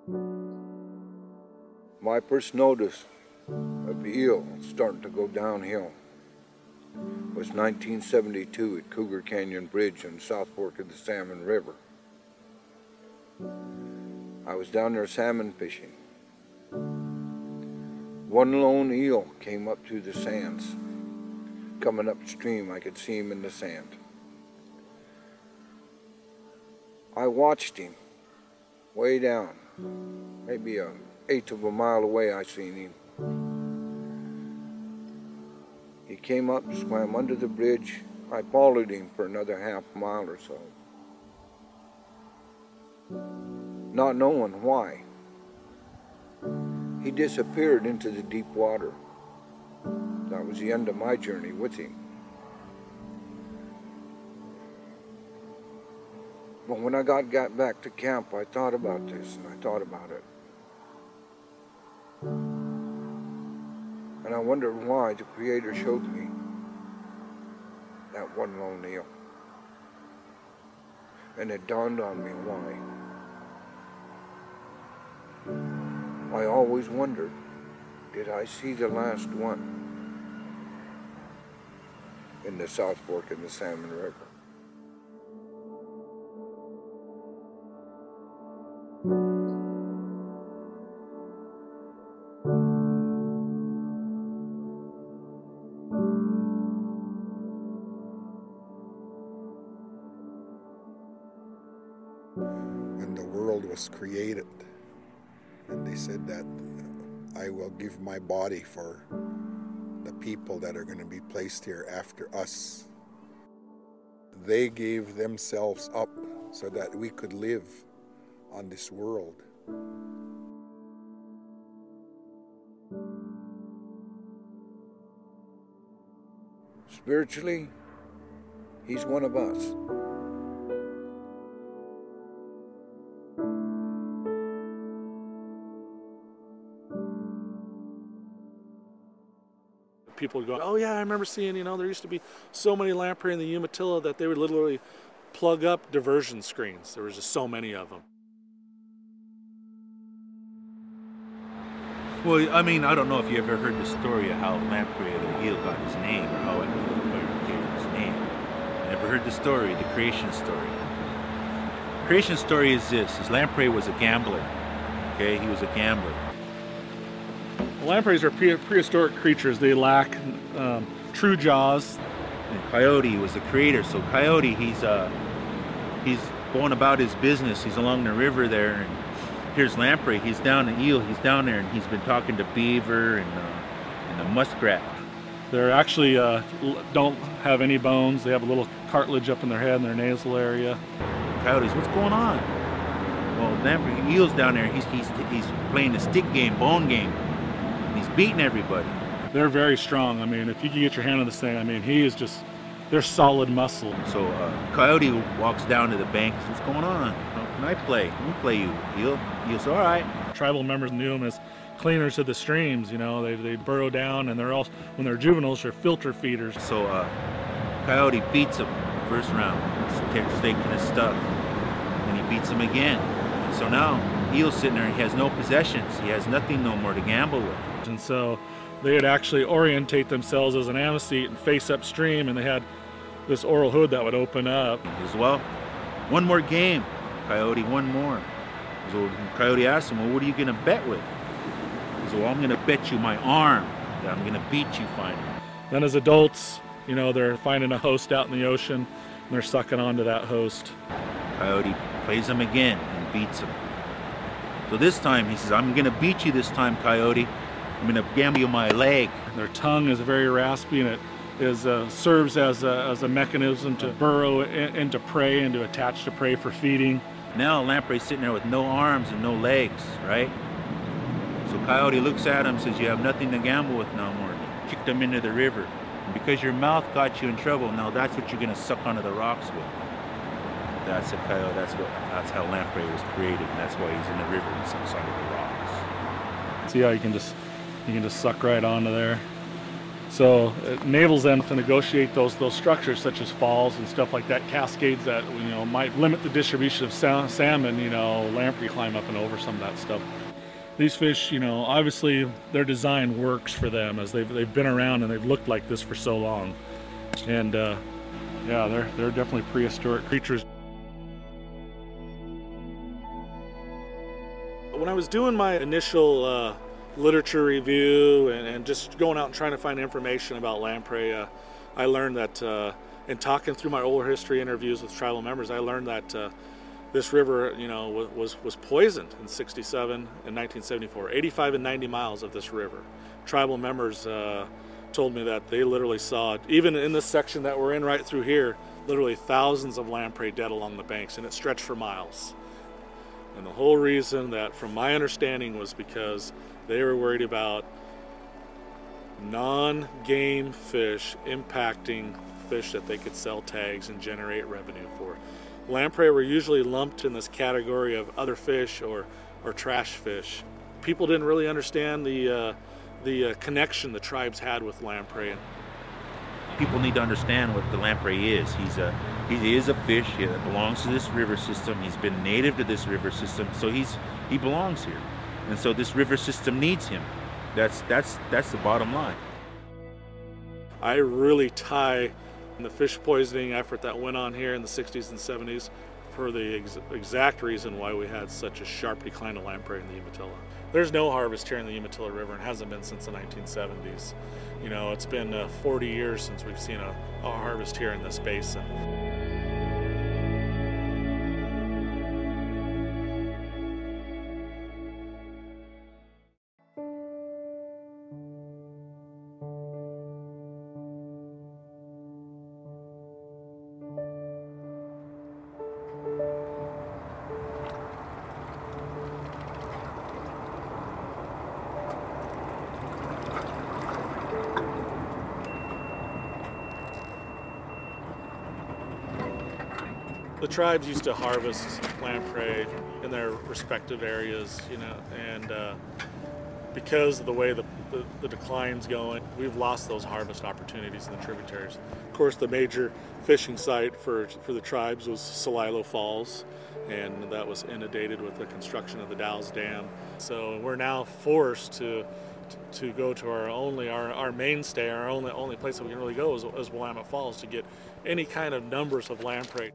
My first notice of eel starting to go downhill was 1972 at Cougar Canyon Bridge on South Fork of the Salmon River. I was down there salmon fishing. One lone eel came up through the sands. Coming upstream, I could see him in the sand. I watched him way down, maybe an eighth of a mile away. I seen him. He came up, swam under the bridge. I followed him for another half mile or so, not knowing why. He disappeared into the deep water. That was the end of my journey with him. But when I got back to camp, I thought about this, and I thought about it. And I wondered why the Creator showed me that one lone eel. And it dawned on me why. I always wondered, did I see the last one in the South Fork of the Salmon River? When the world was created, and they said that I will give my body for the people that are going to be placed here after us. They gave themselves up so that we could live on this world. Spiritually, he's one of us. People would go, oh yeah, I remember seeing, there used to be so many lamprey in the Umatilla that they would literally plug up diversion screens. There was just so many of them. Well, I mean, I don't know if you ever heard the story of how lamprey or the eel got his name, or how it gave his name. Never heard the story, the creation story. Creation story is this: lamprey was a gambler. Okay, he was a gambler. Lampreys are prehistoric creatures. They lack true jaws. And Coyote was the creator. So Coyote, he's going about his business. He's along the river there, and here's lamprey. He's down at eel. He's down there, and he's been talking to beaver and the muskrat. They're actually don't have any bones. They have a little cartilage up in their head and their nasal area. Coyotes, what's going on? Well, lamprey, eel's down there. He's playing the stick game, bone game. He's beating everybody. They're very strong. I mean, if you can get your hand on this thing, I mean, they're solid muscle. So Coyote walks down to the bank and says, what's going on? How can I play? Let me play you, eel. Eel says, all right. Tribal members knew them as cleaners of the streams. They burrow down, and when they're juveniles, they're filter feeders. So Coyote beats him first round, taking his stuff. Then he beats him again. And so now eel's sitting there, and he has no possessions. He has nothing no more to gamble with. And so they would actually orientate themselves as an ammoseat and face upstream, and they had this oral hood that would open up. As well, one more game, Coyote, one more. So Coyote asked him, well, what are you going to bet with? He said, well, I'm going to bet you my arm that I'm going to beat you finally. Then as adults, they're finding a host out in the ocean, and they're sucking onto that host. Coyote plays him again and beats him. So this time, he says, I'm going to beat you this time, Coyote. I'm going to gamble you my leg. Their tongue is very raspy, and it serves as a mechanism to burrow into prey and to attach to prey for feeding. Now lamprey's sitting there with no arms and no legs, right? So Coyote looks at him and says, you have nothing to gamble with no more. Kicked him into the river. And because your mouth got you in trouble, now that's what you're going to suck onto the rocks with. That's a coyote. That's how lamprey was created, and that's why he's in the river and sucks onto the rocks. See how you can just suck right onto there. So it enables them to negotiate those structures such as falls and stuff like that, cascades that might limit the distribution of salmon. Lamprey climb up and over some of that stuff. These fish, obviously their design works for them as they've been around and they've looked like this for so long. And yeah, they're definitely prehistoric creatures. When I was doing my initial literature review and just going out and trying to find information about lamprey, I learned that in talking through my oral history interviews with tribal members, I learned that this river, was poisoned in '67 and 1974. 85 and 90 miles of this river. Tribal members told me that they literally saw, even in this section that we're in right through here, literally thousands of lamprey dead along the banks, and it stretched for miles. And the whole reason, that from my understanding, was because they were worried about non-game fish impacting fish that they could sell tags and generate revenue for. Lamprey were usually lumped in this category of other fish or trash fish. People didn't really understand the connection the tribes had with lamprey. People need to understand what the lamprey is. He is a fish that belongs to this river system. He's been native to this river system, so he belongs here. And so this river system needs him. That's the bottom line. I really tie the fish poisoning effort that went on here in the 60s and 70s for the exact reason why we had such a sharp decline of lamprey in the Umatilla. There's no harvest here in the Umatilla River and hasn't been since the 1970s. It's been 40 years since we've seen a harvest here in this basin. The tribes used to harvest lamprey in their respective areas, and because of the way the decline's going, we've lost those harvest opportunities in the tributaries. Of course, the major fishing site for the tribes was Celilo Falls, and that was inundated with the construction of the Dalles Dam. So we're now forced to go to our mainstay, our only place that we can really go is Willamette Falls to get any kind of numbers of lamprey.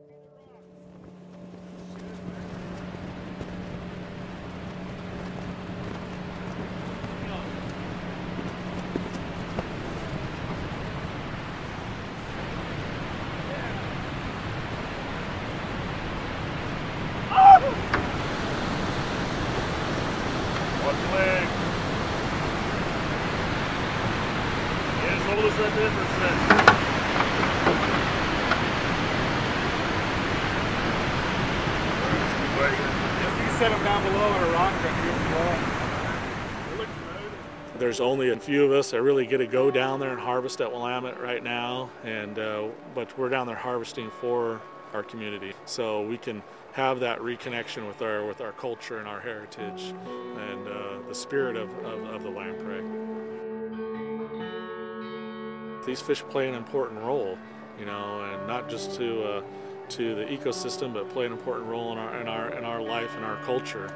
There's only a few of us that really get to go down there and harvest at Willamette right now, but we're down there harvesting for our community, so we can have that reconnection with our culture and our heritage and the spirit of the lamprey. These fish play an important role, and not just to the ecosystem, but play an important role in our life and our culture.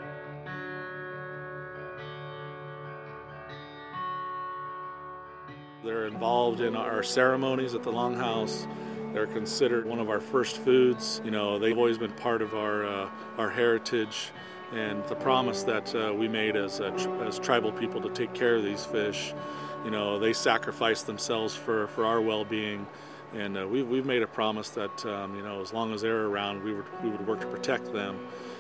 They're involved in our ceremonies at the Longhouse. They're considered one of our first foods. They've always been part of our heritage, and the promise that we made as tribal people to take care of these fish. They sacrifice themselves for our well-being, and we've made a promise that as long as they're around, we would work to protect them.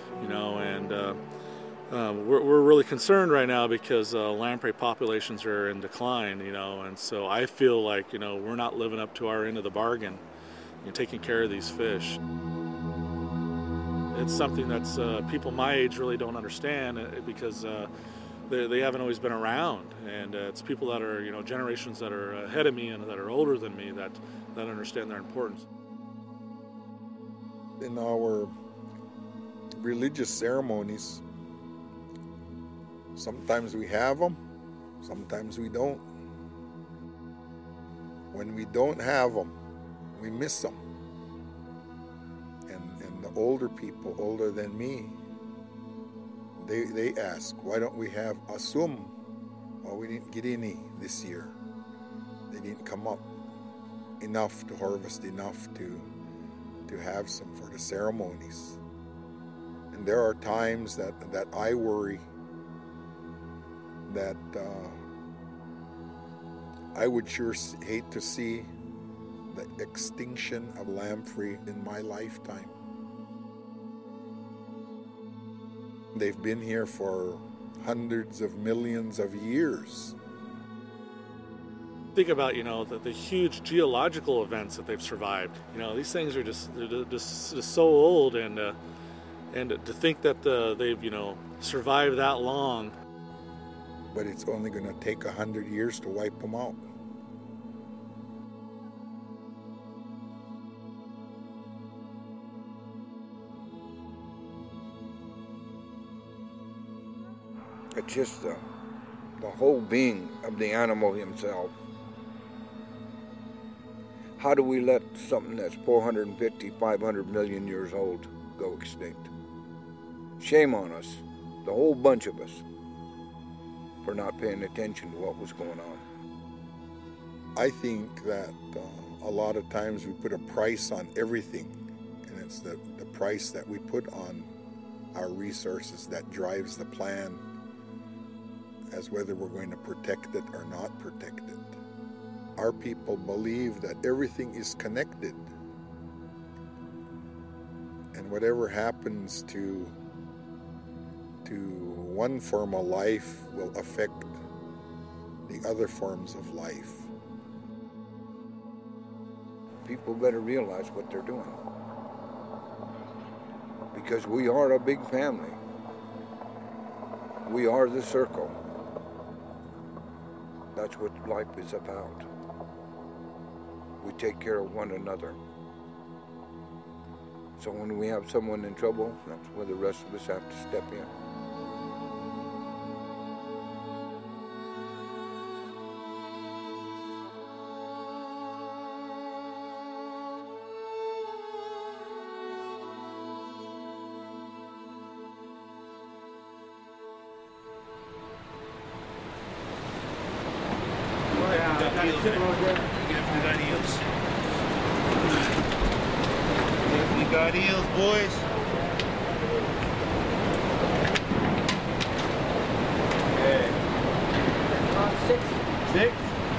We're really concerned right now because lamprey populations are in decline, and so I feel like we're not living up to our end of the bargain in taking care of these fish. It's something that's people my age really don't understand because they haven't always been around, and it's people that are generations that are ahead of me and that are older than me that understand their importance. In our religious ceremonies, sometimes we have them, sometimes we don't. When we don't have them, we miss them. And the older people, older than me, they ask, why don't we have asum? Well, we didn't get any this year. They didn't come up enough to harvest enough to have some for the ceremonies. And there are times that I worry that I would sure hate to see the extinction of lamprey in my lifetime. They've been here for hundreds of millions of years. Think about, the huge geological events that they've survived. These things are just so old, and to think that they've, survived that long. But it's only going to take 100 years to wipe them out. It's just the whole being of the animal himself. How do we let something that's 450, 500 million years old go extinct? Shame on us, the whole bunch of us, for not paying attention to what was going on. I think that a lot of times we put a price on everything, and it's the price that we put on our resources that drives the plan as whether we're going to protect it or not protect it. Our people believe that everything is connected, and whatever happens to one form of life will affect the other forms of life. People better realize what they're doing, because we are a big family. We are the circle. That's what life is about. We take care of one another. So when we have someone in trouble, that's where the rest of us have to step in. We got eels, boys. Okay. 6. 6.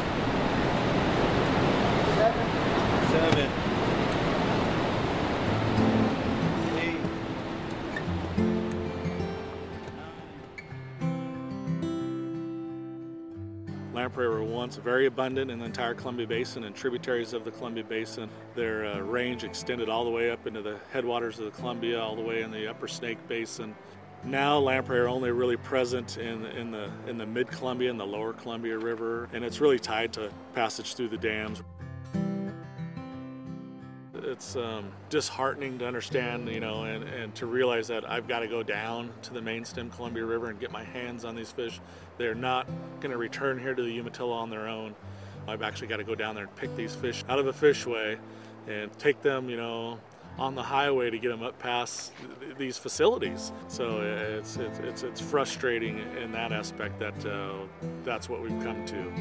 7. 7. 8. Lamprey were once very abundant in the entire Columbia Basin and tributaries of the Columbia Basin. Their range extended all the way up into the headwaters of the Columbia, all the way in the upper Snake Basin. Now lamprey are only really present in the mid-Columbia and the lower Columbia River, and it's really tied to passage through the dams. It's disheartening to understand, and to realize that I've got to go down to the main stem Columbia River and get my hands on these fish. They're not going to return here to the Umatilla on their own. I've actually got to go down there and pick these fish out of a fishway and take them, on the highway to get them up past these facilities. So it's frustrating in that aspect that that's what we've come to.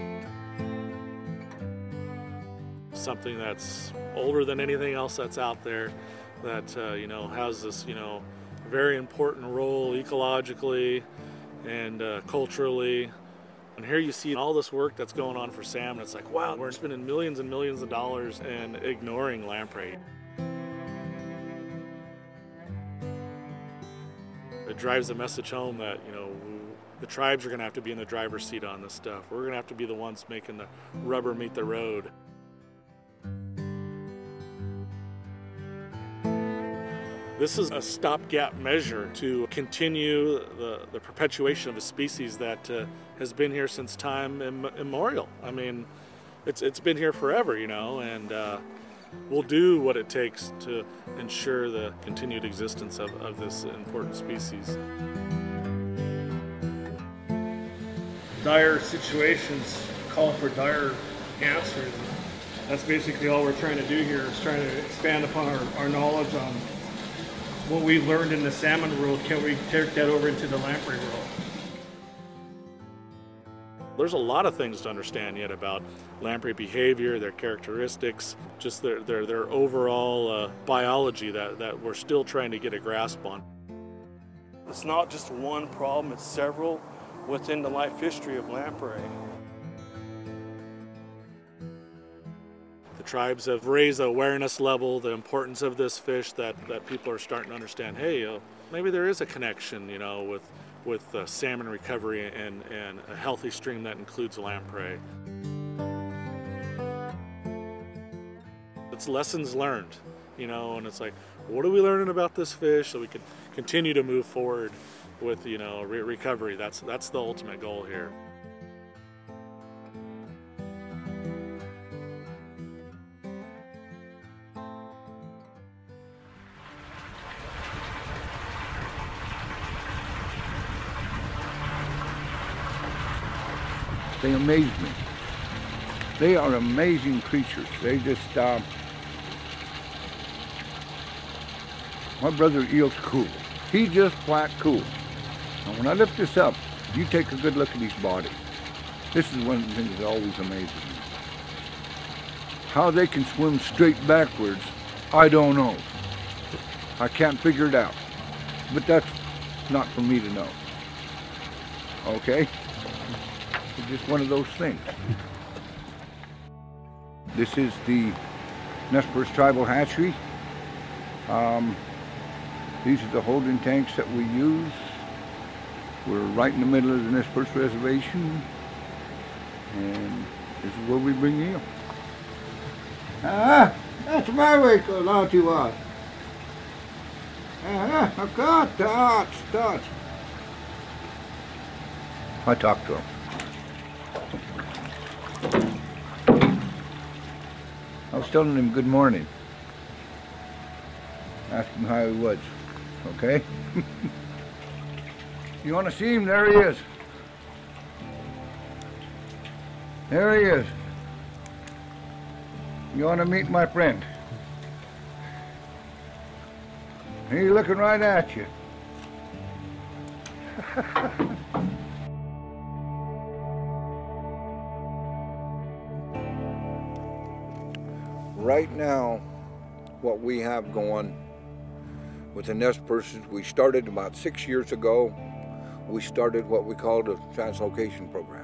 Something that's older than anything else that's out there, that has this very important role ecologically and culturally. And here you see all this work that's going on for salmon. It's like, wow, we're spending millions and millions of dollars and ignoring lamprey. It drives the message home that the tribes are going to have to be in the driver's seat on this stuff. We're going to have to be the ones making the rubber meet the road. This is a stopgap measure to continue the perpetuation of a species that has been here since time immemorial. I mean, it's been here forever, and we'll do what it takes to ensure the continued existence of this important species. Dire situations call for dire answers. That's basically all we're trying to do here, is trying to expand upon our knowledge on what we've learned in the salmon world. Can we take that over into the lamprey world? There's a lot of things to understand yet about lamprey behavior, their characteristics, just their overall biology that we're still trying to get a grasp on. It's not just one problem, it's several within the life history of lamprey. The tribes have raised the awareness level, the importance of this fish, that people are starting to understand, hey, maybe there is a connection, with salmon recovery and a healthy stream that includes lamprey. It's lessons learned, and it's like, what are we learning about this fish so we can continue to move forward with, recovery. That's the ultimate goal here. They amaze me. They are amazing creatures. They just, my brother Eel's cool. He's just flat cool. And when I lift this up, you take a good look at his body. This is one of the things that always amazes me. How they can swim straight backwards, I don't know. I can't figure it out. But that's not for me to know. Okay? It's just one of those things. This is the Nez Perce Tribal Hatchery. These are the holding tanks that we use. We're right in the middle of the Nez Perce Reservation, and this is where we bring eel. That's my way to lot you are. I got that. I talked to him. I was telling him good morning. Asked him how he was. Okay? You want to see him? There he is. There he is. You want to meet my friend? He's looking right at you. Right now, what we have going with the Nez Perce, we started about 6 years ago. We started what we called a translocation program.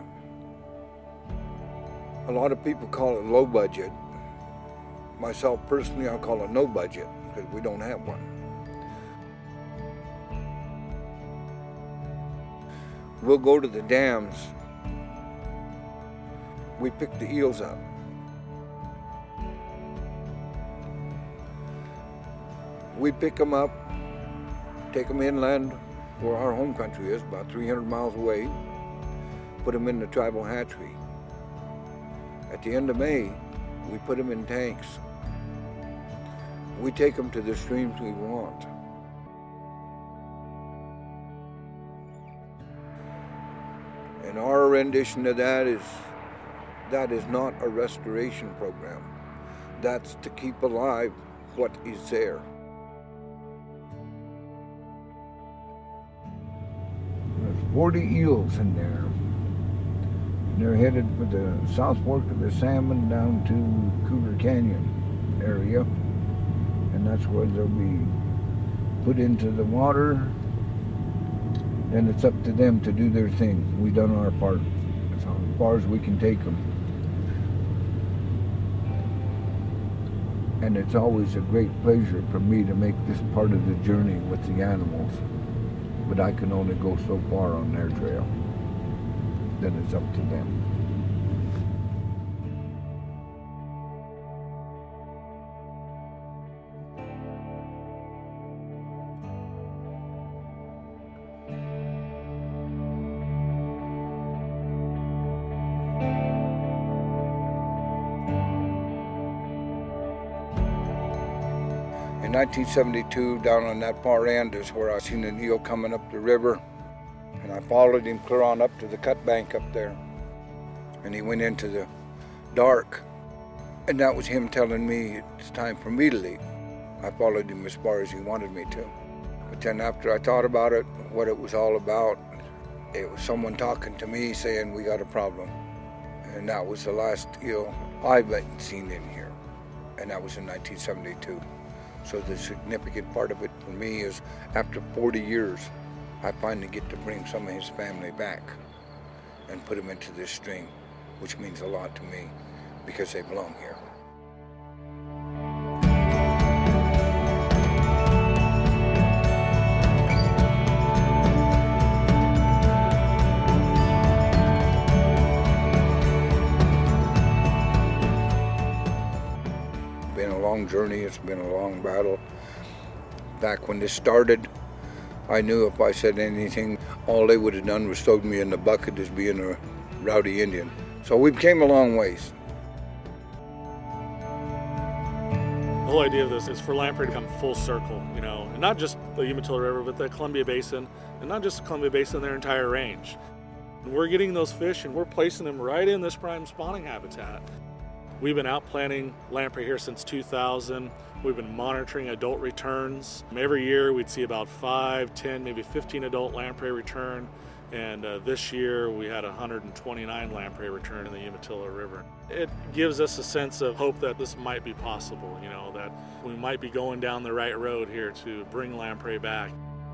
A lot of people call it low budget. Myself personally, I call it no budget because we don't have one. We'll go to the dams. We pick the eels up. We pick them up, take them inland where our home country is, about 300 miles away, put them in the tribal hatchery. At the end of May, we put them in tanks. We take them to the streams we want. And our rendition of that is not a restoration program. That's to keep alive what is there. There's 40 eels in there. They're headed for the South Fork of the Salmon down to Cougar Canyon area. And that's where they'll be put into the water. And it's up to them to do their thing. We've done our part. As far as we can take them. And it's always a great pleasure for me to make this part of the journey with the animals. But I can only go so far on their trail. Then it's up to them. In 1972, down on that far end is where I seen an eel coming up the river. And I followed him clear on up to the cut bank up there. And he went into the dark. And that was him telling me it's time for me to leave. I followed him as far as he wanted me to. But then after I thought about it, what it was all about, it was someone talking to me saying, we got a problem. And that was the last eel I've seen in here. And that was in 1972. So the significant part of it for me is after 40 years, I finally get to bring some of his family back and put them into this stream, which means a lot to me because they belong here. Journey. It's been a long battle. Back when this started, I knew if I said anything, all they would have done was throw me in the bucket as being a rowdy Indian. So we came a long ways. The whole idea of this is for lamprey to come full circle, you know, and not just the Umatilla River, but the Columbia Basin, and not just the Columbia Basin, their entire range. And we're getting those fish and we're placing them right in this prime spawning habitat. We've been out planting lamprey here since 2000. We've been monitoring adult returns. Every year we'd see about 5, 10, maybe 15 adult lamprey return. And this year we had 129 lamprey return in the Umatilla River. It gives us a sense of hope that this might be possible, you know, that we might be going down the right road here to bring lamprey back.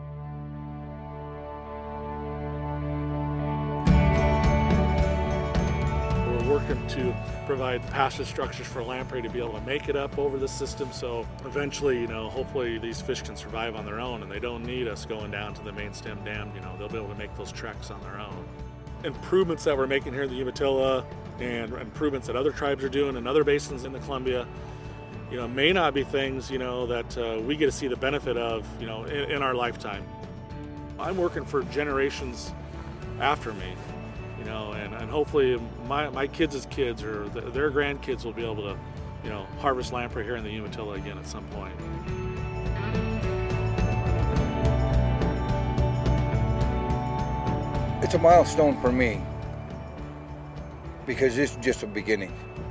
Working to provide passage structures for lamprey to be able to make it up over the system, so eventually, you know, hopefully these fish can survive on their own and they don't need us going down to the main stem dam. You know, they'll be able to make those treks on their own. Improvements that we're making here in the Umatilla and improvements that other tribes are doing in other basins in the Columbia, you know, may not be things, you know, that we get to see the benefit of, you know, in our lifetime. I'm working for generations after me. You know, and hopefully my kids' kids or their grandkids will be able to, you know, harvest lamprey here in the Umatilla again at some point. It's a milestone for me because it's just a beginning.